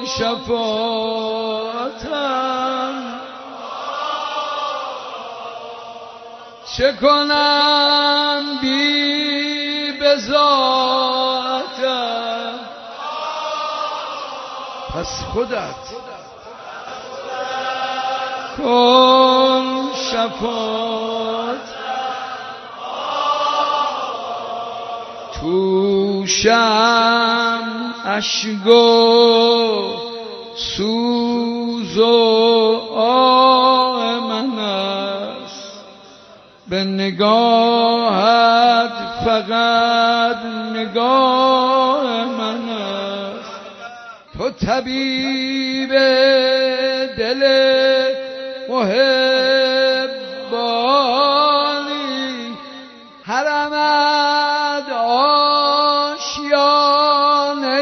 شفاعتم، چه کنم بی بضاعتم. پس خودت کن شفاعت، توشم اشک و سوز و آه من است، به نگاهت فقط نگاه من است. تو طبیب دل محبانی، حرمت آشیانه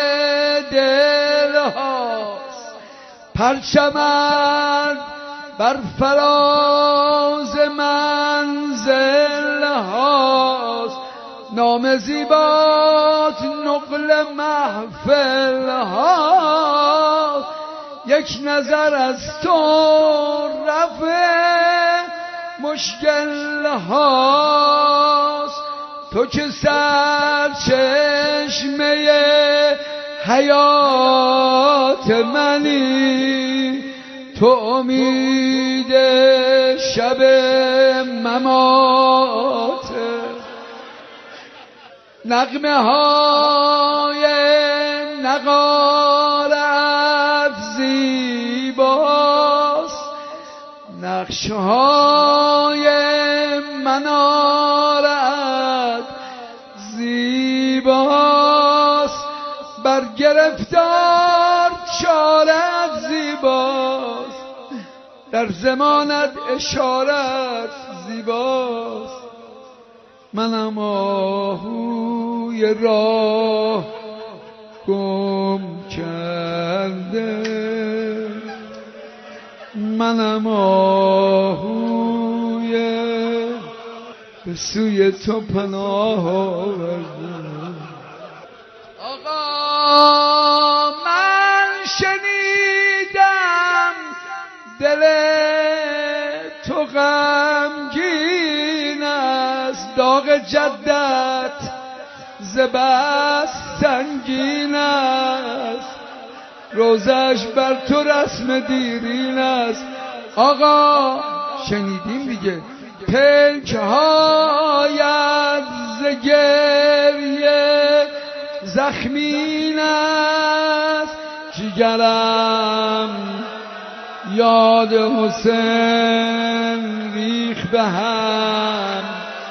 دل هاست، پرچمت بر فراز منزل هاست، نام زیبات نقل محفل هاست. یک نظر از تو رفع مشکل هاست، تو که سرچشمه حیات منی، تو امید شب ممات. نغمه های نقارت زیباست، نقش های منارت زیباست، بر گرفتار چارت زیباست، در زمانت اشارت زیباست. منم آهوی راه گم کرده، منم آهوی به سوی تو پناه آورده. آقا من شنیدم دل تو غمگین است، داغ جدت ز بس سنگین است، روزش بر تو رسم دیرین است. آقا شنیدیم دیگه، پلک‌هایت ز گریه زخمین است، جگرم یاد حسین ریخ به هم،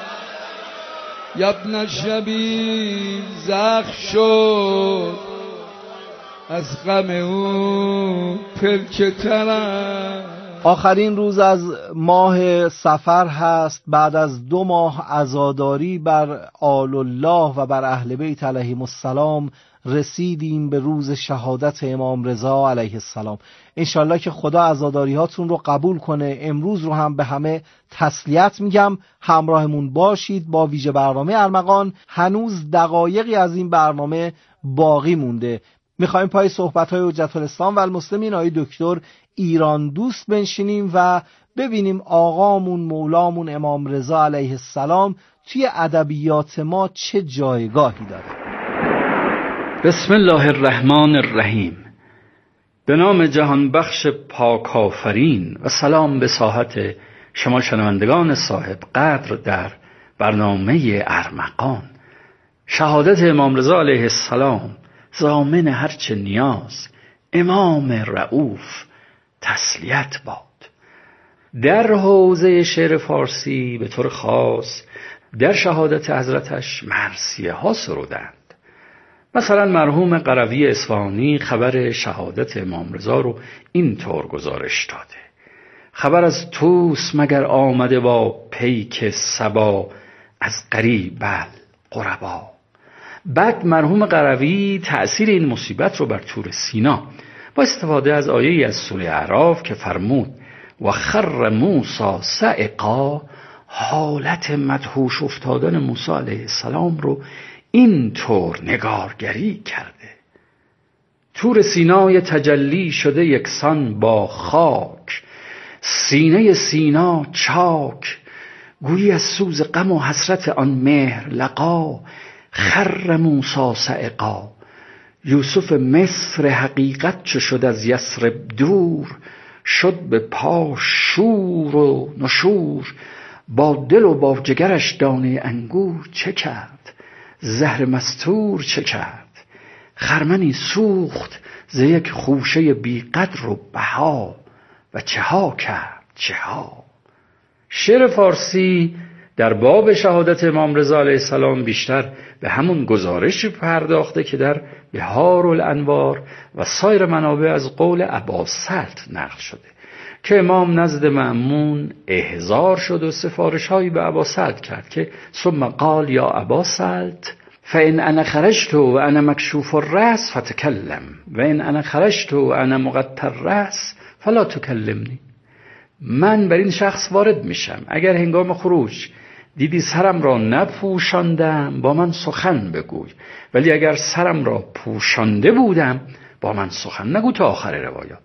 یبن شبی زخم شد از غم او پلک ترم. آخرین روز از ماه صفر هست. بعد از 2 ماه عزاداری بر آل الله و بر اهل بیت علیهم السلام رسیدیم به روز شهادت امام رضا علیه السلام. انشالله که خدا عزاداری هاتون رو قبول کنه. امروز رو هم به همه تسلیت میگم، همراهمون باشید با ویژه برنامه ارمغان. هنوز دقایقی از این برنامه باقی مونده. میخوایم پای صحبت‌های حجت الاسلام و المسلمین آقای دکتر ایران دوست بنشینیم و ببینیم آقامون مولامون امام رضا علیه السلام توی ادبیات ما چه جایگاهی داره. بسم الله الرحمن الرحیم. به نام جهان بخش پاک آفرین و سلام به ساحت شما شنوندگان صاحب قدر در برنامه ارمغان. شهادت امام رضا علیه السلام ضامن هرچه نیاز، امام رؤوف تسلیت باد. در حوزه شعر فارسی به طور خاص در شهادت حضرتش مرثیه ها سرودند. مثلا مرحوم قروی اصفهانی خبر شهادت امام رضا رو اینطور گزارش داده: خبر از طوس مگر آمده با پیک صبا، از قریب الغربا. بعد مرحوم قروی تأثیر این مصیبت رو بر طور سینا با استفاده از آیه‌ای از سوره اعراف که فرمود و خر موسی صعقا، حالت مدهوش افتادن موسی علیه السلام رو این طور نگارگری کرده: طور سینای تجلی شده یکسان با خاک، سینه سینا چاک، گویی از سوز غم و حسرت آن مهر لقا، خر موسی صعقا. یوسف مصر حقیقت چو شد از یثرب دور، شد به پا شور و نشور، با دل و با جگرش دانه انگور چه کرد؟ زهر مستور چه کرد؟ خرمنی سوخت ز یک خوشه بی قدر و بها، و چه ها کرد چه ها. شعر فارسی در باب شهادت امام رضا علیه السلام بیشتر به همون گزارشی پرداخته که در بحارالانوار و سایر منابع از قول اباسلط نقل شده که امام نزد مأمون احضار شد و سفارش‌هایی به اباسلط کرد که ثم قال یا اباسلط فإن أنا خرجت وأنا مكشوف الرأس فتكلم وإن أنا خرجت وأنا مغطى الرأس فلا تكلمني. من بر این شخص وارد میشم، اگر هنگام خروج دیدی سرم را نپوشاندم با من سخن بگوی، ولی اگر سرم را پوشانده بودم با من سخن نگو تا آخر روایات.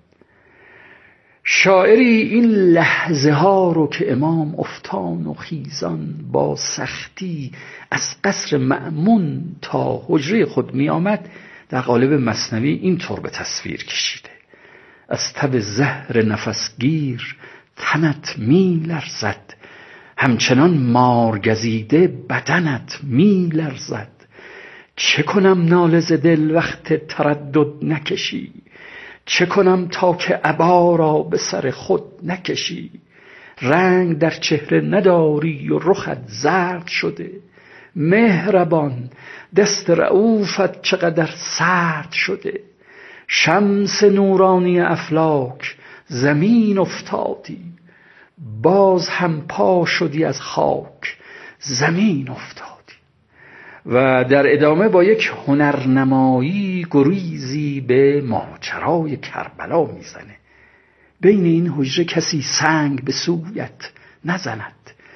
شاعری این لحظه ها رو که امام افتان و خیزان با سختی از قصر مأمون تا حجره خود می آمد در قالب مثنوی این طور به تصویر کشیده: از تب زهر نفسگیر تنت می لرزد، همچنان مارگزیده بدنت می لرزد. چه کنم ناله ز دل وقت تردد نکشی، چه کنم تا که عبا را به سر خود نکشی. رنگ در چهره نداری و رخت زرد شده، مهربان دست رئوفت چقدر سرد شده. شمس نورانی افلاک زمین افتادی، باز هم پا شدی از خاک زمین افتادی. و در ادامه با یک هنرنمایی گریزی به ماجرای کربلا میزنه: بین این حجره کسی سنگ به سویت نزند،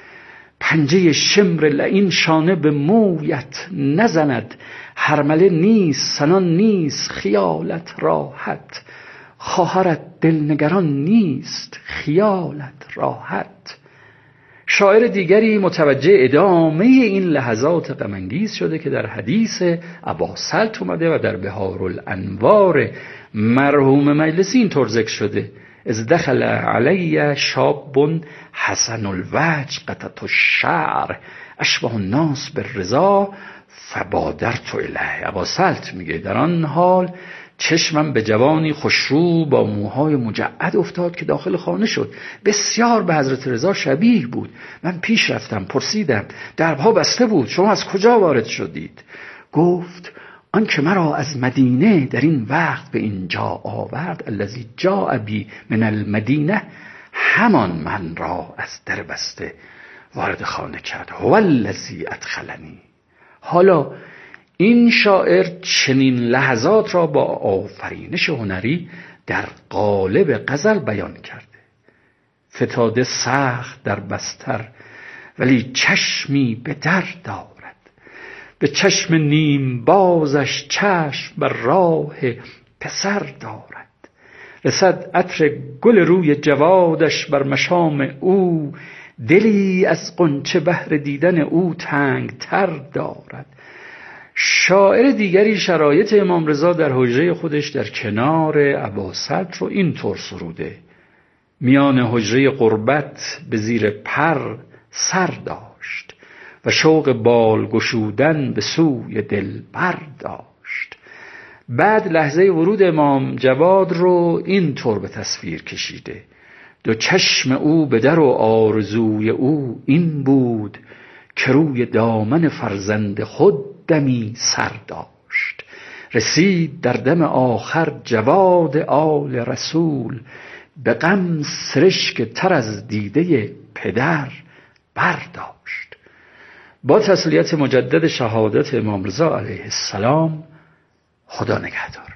پنجه شمر لعین شانه به مویت نزند. هرمله نیست سنان نیست خیالت راحت، خواهرت دلنگران نیست خیالت راحت. شاعر دیگری متوجه ادامه این لحظات غم‌انگیز شده که در حدیث اباسلط اومده و در بحارالانوار مرحوم مجلسی این طور ذکر شده: از دخل علی شاب حسن الوجه قطعت الشعر اشبه الناس بالرضا فبادرت الیه. اباسلط میگه در آن حال چشمم به جوانی خوشرو با موهای مجعد افتاد که داخل خانه شد، بسیار به حضرت رضا شبیه بود. من پیش رفتم، پرسیدم درها بسته بود، شما از کجا وارد شدید؟ گفت آن که مرا از مدینه در این وقت به اینجا آورد، الذی جاء بی من المدینه، همان من را از در بسته وارد خانه کرد. هو الذی ادخلنی. حالا این شاعر چنین لحظات را با آفرینش هنری در قالب غزل بیان کرده: فتاده سخت در بستر ولی چشمی به در دارد، به چشم نیم بازش چشم بر راه پسر دارد. رسد عطر گل روی جوادش بر مشام او، دلی از غنچه بهر دیدن او تنگ تر دارد. شاعر دیگری شرایط امام رضا در حجره خودش در کنار اباسلط رو این طور سروده: میان حجره قربت به زیر پر سر داشت و شوق بال گشودن به سوی دل بر داشت. بعد لحظه ورود امام جواد رو این طور به تصویر کشیده: دو چشم او به در و آرزوی او این بود، که روی دامن فرزند خود دمی سر داشت. رسید در دم آخر جواد آل رسول، به غم سرشک تر از دیده پدر برداشت. با تسلیت مجدد شهادت امام رضا علیه السلام، خدا نگهدار.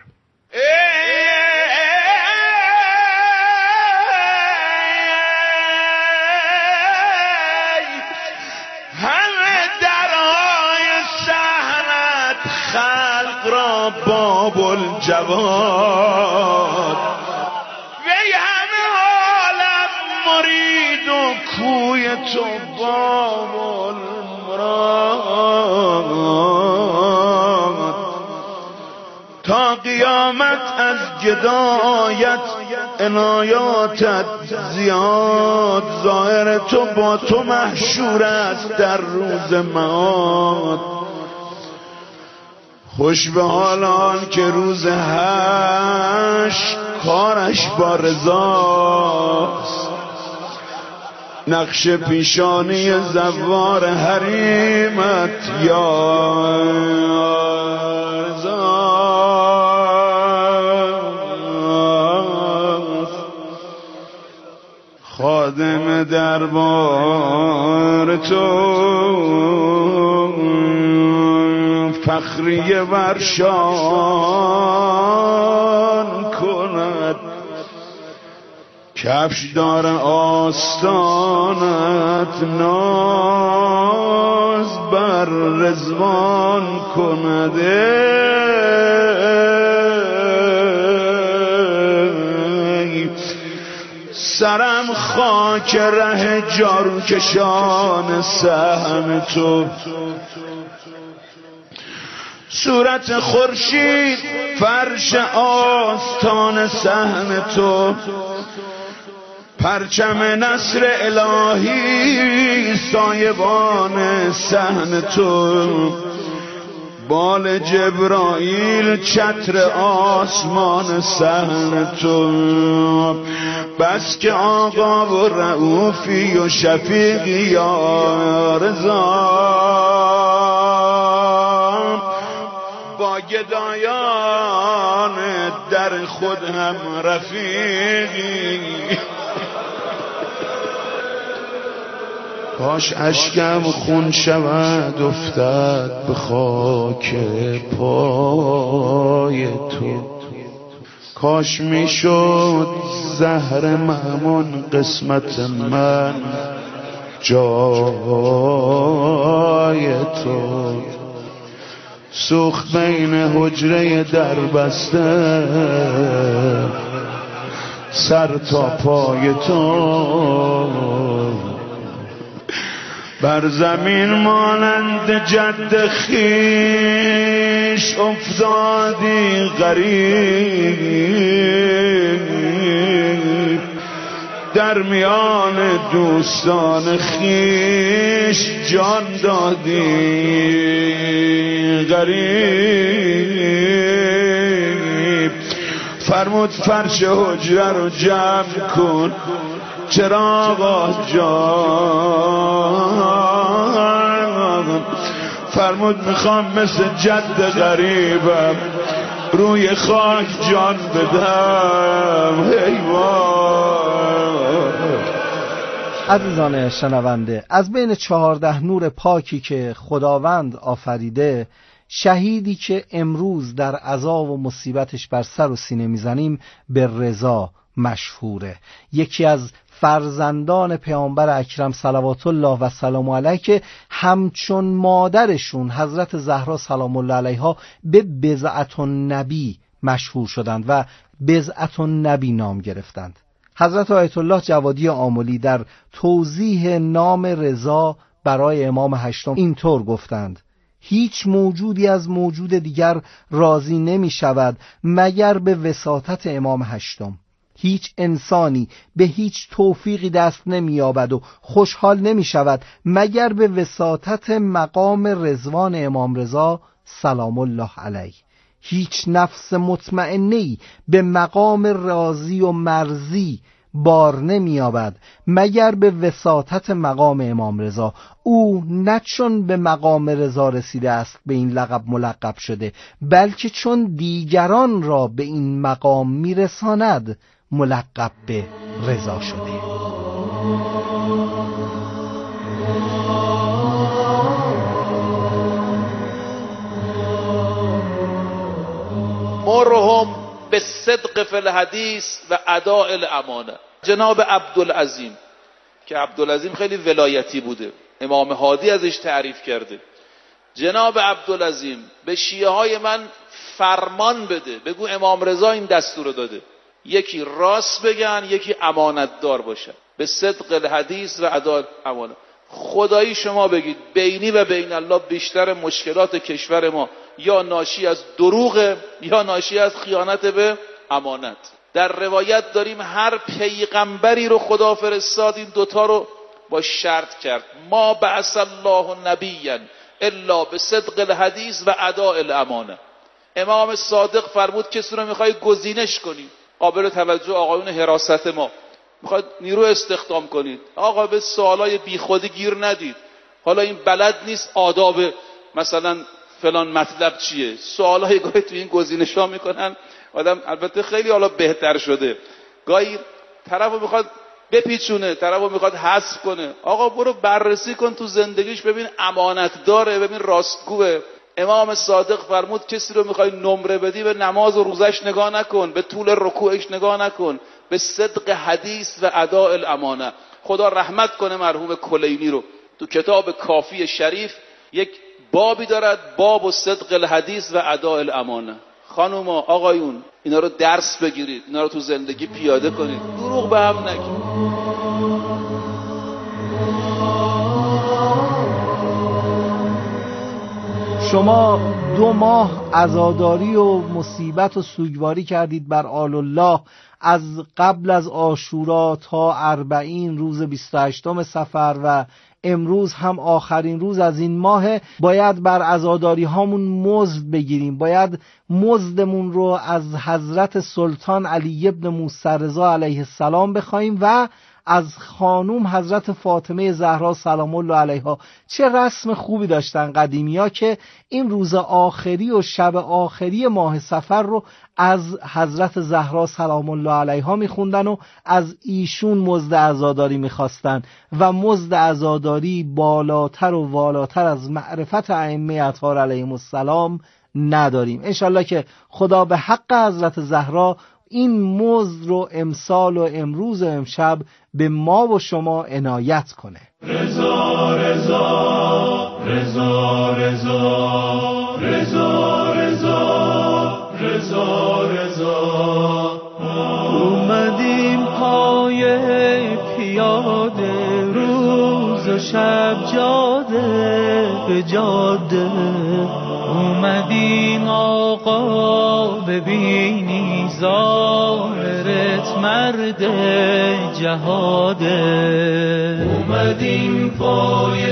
باب الجواد تو باب المراد، تا قیامت از گدایت عنایاتت زیاد، ظاهر تو با تو محشور است در روز معاد. خوش به حال آن که روز حشر کارش با رضاست، نقش پیشانی زوار حریمت یا رضاست. خادم دربار تو فخریه ورشان کند، کفش دار آستانت ناز بر رضوان کند. سرم خاک ره جارو کشان سهم تو، صورت خورشید فرش آستان سهم تو، پرچم نصر الهی سایبان صحن تو، بال جبرائیل چتر آسمان صحن تو. بس که آقا و رؤوفی و شفیقی یا رضا، با گدایان در خود هم رفیقی. کاش اشکم خون شود افتد به خاک پای تو، کاش میشد زهر مهمون قسمت من جای تو. سوخت بین حجره در بسته سر تا پای تو، بر زمین مانند جد خیش افتادی غریب، در میان دوستان خیش جان دادی غریب. فرمود فرش حجره رو جمع کن چراغ جان، فرمود میخوام مثل جد غریبم روی خاک جان بدم. عزیزان شنونده، از بین 14 نور پاکی که خداوند آفریده، شهیدی که امروز در عزا و مصیبتش بر سر و سینه میزنیم به رضا مشهوره. یکی از فرزندان پیامبر اکرم صلوات الله و سلام علیه که همچون مادرشون حضرت زهرا سلام الله علیها به بضعة النبی مشهور شدند و بضعة النبی نام گرفتند. حضرت آیت الله جوادی آملی در توضیح نام رضا برای امام هشتم اینطور گفتند: هیچ موجودی از موجود دیگر راضی نمی شود مگر به وساطت امام هشتم. هیچ انسانی به هیچ توفیقی دست نمی یابد و خوشحال نمی شود مگر به وساطت مقام رضوان امام رضا سلام الله علیه. هیچ نفس مطمئنه‌ای به مقام راضی و مرضی بار نمی یابد مگر به وساطت مقام امام رضا. او نه چون به مقام رضا رسیده است به این لقب ملقب شده، بلکه چون دیگران را به این مقام میرساند ملقب به رضا شده. مرهم به صدق فی الحدیث و اداء الامانه. جناب عبدالعظیم که عبدالعظیم خیلی ولایتی بوده، امام هادی ازش تعریف کرده. جناب عبدالعظیم به شیعه های من فرمان بده، بگو امام رضا این دستور داده، یکی راست بگن، یکی امانت دار باشن. به صدق الحدیث و اداء الامانه. خدایی شما بگید بینی و بین الله بیشتر مشکلات کشور ما یا ناشی از دروغ یا ناشی از خیانت به امانت. در روایت داریم هر پیغمبری رو خدا فرستاد این دوتا رو با شرط کرد: ما بعث الله نبیا الا بصدق الحدیث و اداء الامانه. امام صادق فرمود کسی رو میخوای گزینش کنی، قابل توجه آقایون حراست ما، میخواید نیرو استخدام کنید، آقا به سوالای بیخودی گیر ندید. حالا این بلد نیست آداب مثلا فلان مطلب چیه، سوالای گاهی تو این گزینش‌ها میکنن آدم، البته خیلی حالا بهتر شده، گاهی طرفو میخواد بپیچونه، طرفو میخواد حذف کنه. آقا برو بررسی کن تو زندگیش، ببین امانت داره، ببین راستگوه. امام صادق فرمود کسی رو میخوای نمره بدی به نماز و روزش نگاه نکن، به طول رکوعش نگاه نکن، به صدق حدیث و اداء الامانه. خدا رحمت کنه مرحوم کلینی رو، تو کتاب کافی شریف یک بابی دارد، باب و صدق الحدیث و اداء الامانه. خانوما آقایون اینا رو درس بگیرید، اینا رو تو زندگی پیاده کنید، دروغ به هم نگید. شما 2 ماه عزاداری و مصیبت و سوگواری کردید بر آل الله، از قبل از عاشورا تا 40 روز 28 صفر و امروز هم آخرین روز از این ماه. باید بر عزاداری هامون مزد بگیریم، باید مزدمون رو از حضرت سلطان علی ابن موسی رضا علیه السلام بخوایم و از خانوم حضرت فاطمه زهرا سلام الله علیها. چه رسم خوبی داشتن قدیمیا که این روز آخری و شب آخری ماه صفر رو از حضرت زهرا سلام الله علیها میخوندن و از ایشون مزد عزاداری میخواستن و مزد عزاداری بالاتر و والاتر از معرفت ائمه اطهار علیهم السلام نداریم. انشالله که خدا به حق حضرت زهرا این مزد رو امسال و امروز و امشب به ما و شما عنایت کنه. رضا رضا رضا رضا رضا رضا رضا رضا. اومدیم پای پیاده، روز و شب جاده به جاده، اومدیم آقا ببینی ظاهرت مرد جهاده. اومدیم پای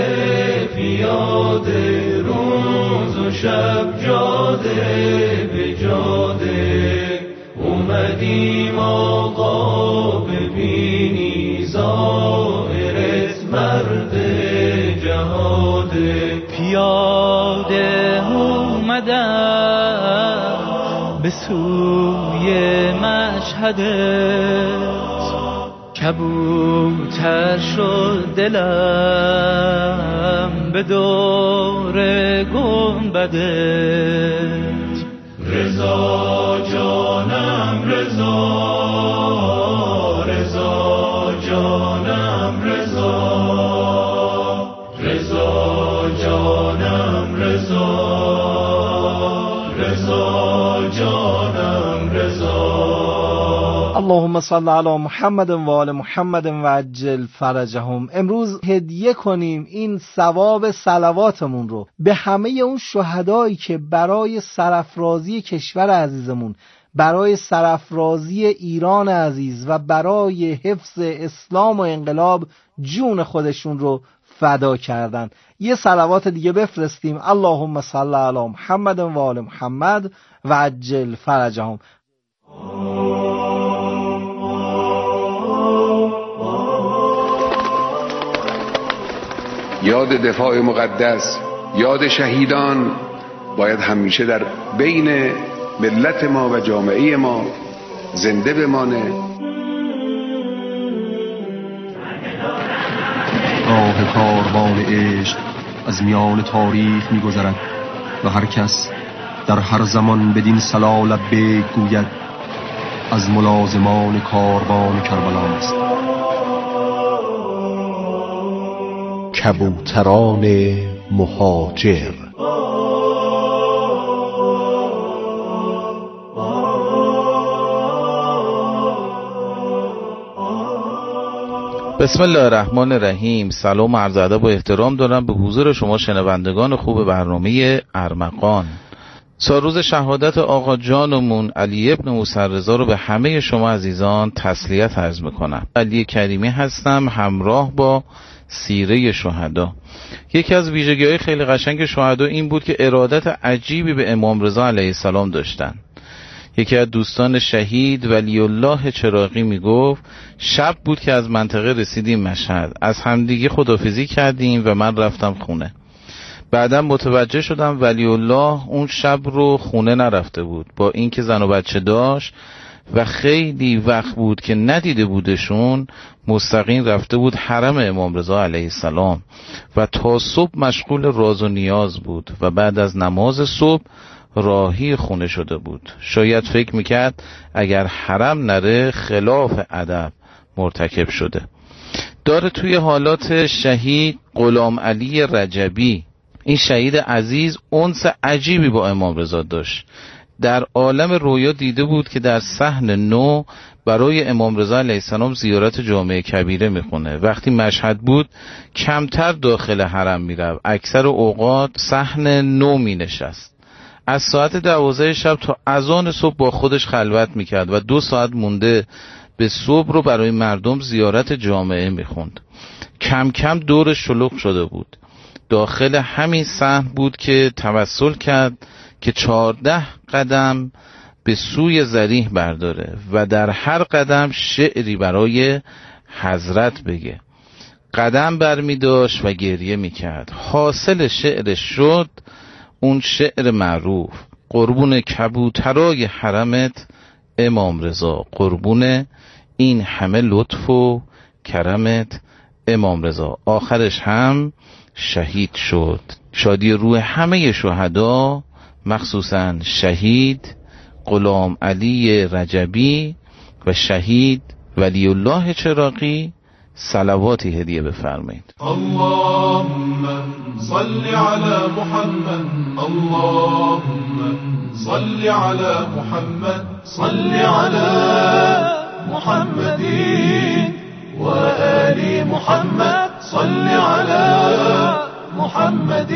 پیاده، روز و شب جاده به جاده، اومدیم آقا ببینی ظاهرت مرد جهاده. پیاده اومدم به سوی مشهدت، کبوتر شد دلم به دور گنبدت. رضا جانم رضا، رضا جانم رضا، رضا جانم رضا، رضا جانم رضا. اللهم صل علی محمد و آل محمد و عجل فرجهم. امروز هدیه کنیم این ثواب صلواتمون رو به همه اون شهدایی که برای سرافرازی کشور عزیزمون، برای سرافرازی ایران عزیز و برای حفظ اسلام و انقلاب جون خودشون رو فدا کردن. یه صلوات دیگه بفرستیم. اللهم صل علی محمد و آل محمد و عجل فرجهم. یاد دفاع مقدس، یاد شهیدان باید همیشه در بین ملت ما و جامعه ما زنده بمانه. راه کاروان عشق از میان تاریخ می‌گذرد و هر کس در هر زمان بدین صلا لبیک گوید از ملازمان کاروان کربلا است. کبوتران مهاجر. بسم الله الرحمن الرحیم. سلام و عرض ادب و احترام دارم به حضور شما شنوندگان خوب برنامه ارمغان. روز شهادت آقا جانمون علی ابن موسی رضا رو به همه شما عزیزان تسلیت عرض میکنم. علی کریمی هستم، همراه با سیره شهدا. یکی از ویژگی‌های خیلی قشنگ شهدا این بود که ارادت عجیبی به امام رضا علیه السلام داشتن. یکی از دوستان شهید ولی الله چراغی میگفت شب بود که از منطقه رسیدیم مشهد، از همدیگه خداحافظی کردیم و من رفتم خونه. بعدم متوجه شدم ولی الله اون شب رو خونه نرفته بود، با اینکه زن و بچه داشت و خیلی وقت بود که ندیده بودشون، مستقیم رفته بود حرم امام رضا علیه السلام و تا صبح مشغول راز و نیاز بود و بعد از نماز صبح راهی خونه شده بود. شاید فکر میکرد اگر حرم نره خلاف ادب مرتکب شده. داره توی حالات شهید غلام علی رجبی، این شهید عزیز انس عجیبی با امام رضا داشت. در عالم رویا دیده بود که در صحن نو برای امام رضا علیه السلام زیارت جامع کبیره میخونه. وقتی مشهد بود کمتر داخل حرم میرفت، اکثر اوقات صحن نو مینشست. از ساعت 12 شب تا اذان صبح با خودش خلوت میکرد و 2 ساعت مونده به صبح رو برای مردم زیارت جامعه میخوند. کم کم دورش شلوغ شده بود. داخل همین صحن بود که توسل کرد که 14 قدم به سوی ذریح برداره و در هر قدم شعری برای حضرت بگه. قدم برمی داشت و گریه میکرد. حاصل شعرش شد اون شعر معروف: قربون کبوترای حرمت امام رضا، قربون این همه لطف و کرمت امام رضا. آخرش هم شهید شد. شادی روح همه شهدا، مخصوصا شهید غلام علی رجبی و شهید ولی الله چراغی. صلواتی هدیه بفرمایید. اللهم صل على محمد، اللهم صل على محمد، صل على محمد و آل محمد، صل على محمد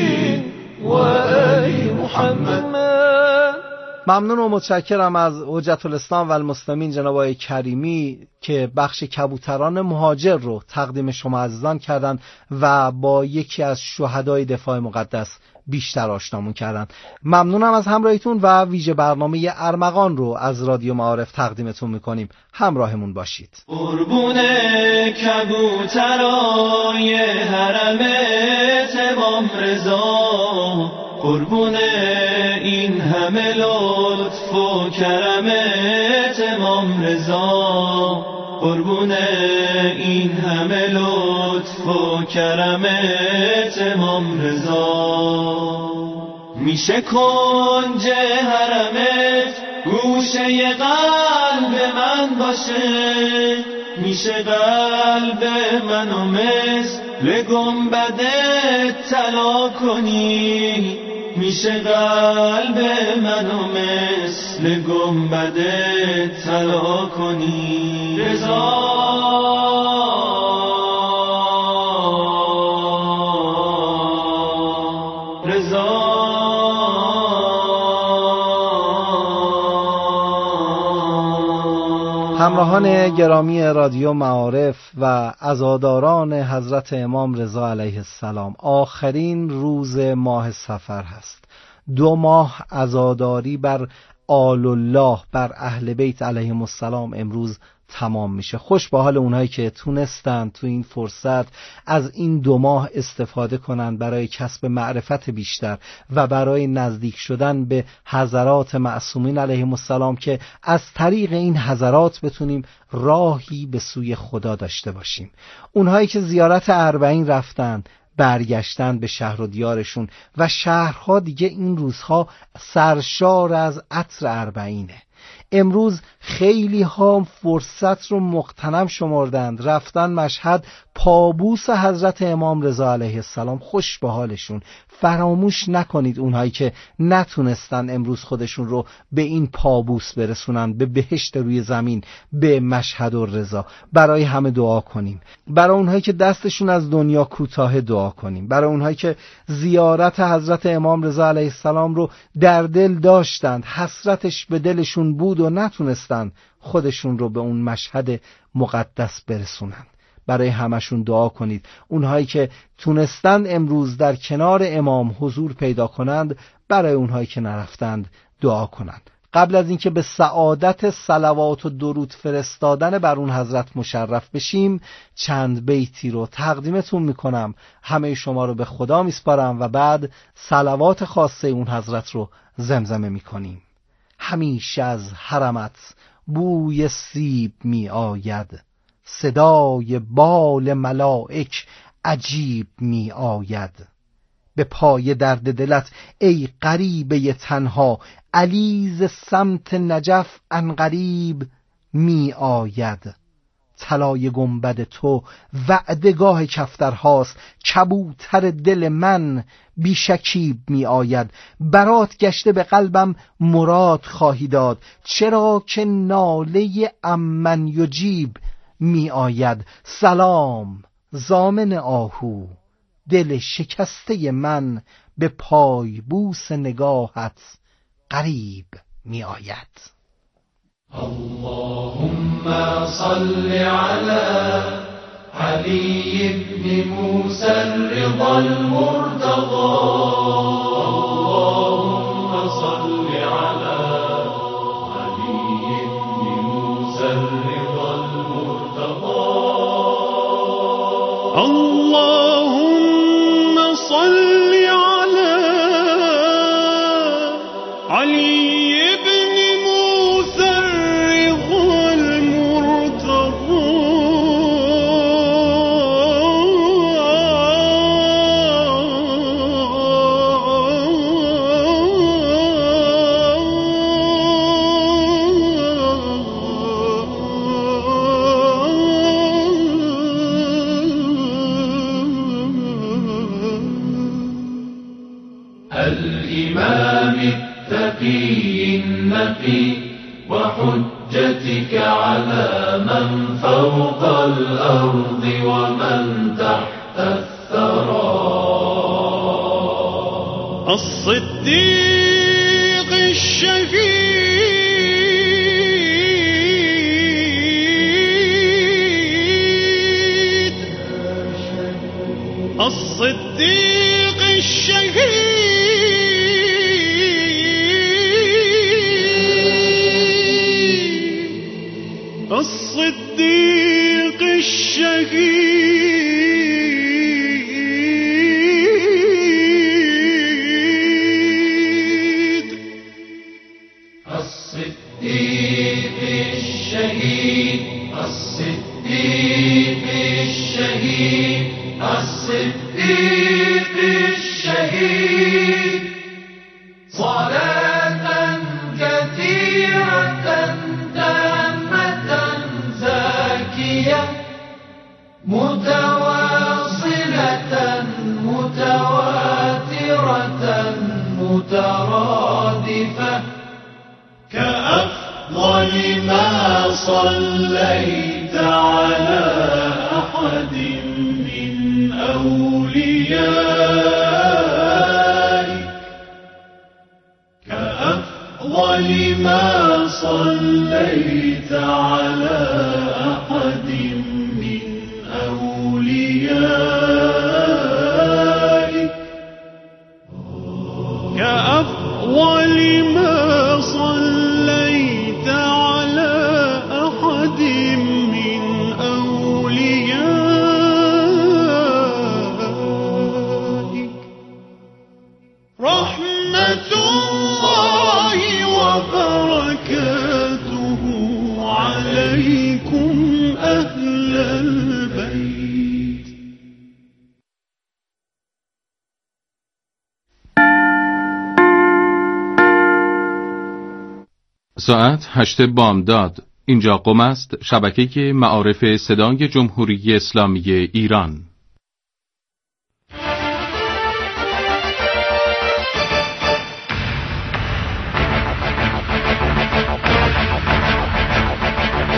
و آل محمد. ممنون و متشکرم از حجت الاسلام و المسلمین جناب آقای کریمی که بخش کبوتران مهاجر رو تقدیم شما عزیزان کردن و با یکی از شهدای دفاع مقدس بیشتر آشنامون کردن. ممنونم از همراهیتون و ویژه برنامه ارمغان رو از رادیو معارف تقدیمتون میکنیم. همراهمون باشید. قربون کبوترای حرمت امام رضا، قربون این همه لطف و کرمت امام رضا، قربون این همه لطف و کرمت امام رضا. میشه کنج حرمت گوشه قلب من باشه، میشه قلب منو مثل گنبدت طلا کنی، میشه قلب منو مثل گنبدت طلا کنی. رضا همراهان گرامی رادیو معارف و عزاداران حضرت امام رضا علیه السلام، آخرین روز ماه صفر هست. 2 ماه عزاداری بر آل الله، بر اهل بیت علیهم السلام امروز تمام میشه. خوش به حال اونهایی که تونستن تو این فرصت از این 2 ماه استفاده کنن برای کسب معرفت بیشتر و برای نزدیک شدن به حضرات معصومین علیهم السلام که از طریق این حضرات بتونیم راهی به سوی خدا داشته باشیم. اونهایی که زیارت 40 رفتن، برگشتن به شهر و دیارشون و شهرها دیگه این روزها سرشار از عطر 40. امروز خیلی ها فرصت رو مغتنم شمردند، رفتن مشهد پابوس حضرت امام رضا علیه السلام، خوش به حالشون. فراموش نکنید اونهایی که نتونستن امروز خودشون رو به این پابوس برسونن، به بهشت روی زمین، به مشهد الرضا. برای همه دعا کنیم، برای اونهایی که دستشون از دنیا کوتاه دعا کنیم، برای اونهایی که زیارت حضرت امام رضا علیه السلام رو در دل داشتند، حسرتش به دلشون بود و نتونستن خودشون رو به اون مشهد مقدس برسونن. برای همشون دعا کنید. اونهایی که تونستند امروز در کنار امام حضور پیدا کنند، برای اونهایی که نرفتند دعا کنند. قبل از اینکه به سعادت صلوات و درود فرستادن بر اون حضرت مشرف بشیم، چند بیتی رو تقدیمتون میکنم. همه شما رو به خدا میسپارم و بعد صلوات خاصه اون حضرت رو زمزمه میکنیم. همیشه از حرمت بوی سیب می آید، صدای بال ملائک عجیب می آید. به پای درد دلت ای غریبه تنها، علی ز سمت نجف عنقریب می آید. طلای گنبد تو وعدگاه کفترهاست، کبوتر دل من بی شکیب می آید. برات گشته به قلبم مراد خواهی داد، چرا که ناله امن یجیب می آید. سلام زامن آهو، دل شکسته من به پای بوس نگاهت قریب می آید. اللهم صل على علي بن موسى الرضا المرتضى. اللهم صل على علي بن موسى الرضا المرتضى. اللهم صل على علي وحجتك على من فوق الأرض ومن تحت الثرى. الصديق الشهيد، الصديق الشهيد، الصديق الشهيد، الصديق الشهيد، الصديق الشهيد، الصديق الشهيد. صلاة كثيرة متواصلة متواترة مترادفة، كأفضل ما صليت على أحد من أوليائك، كأفضل ما صليت على أحد من أوليائك، كأفضل ما صليت على أحد من أوليائك. رحمة الله وبركاته عليكم أهل البيت. ساعت 8 بامداد. اینجا قم است، شبکه معارف صدای جمهوری اسلامی ایران.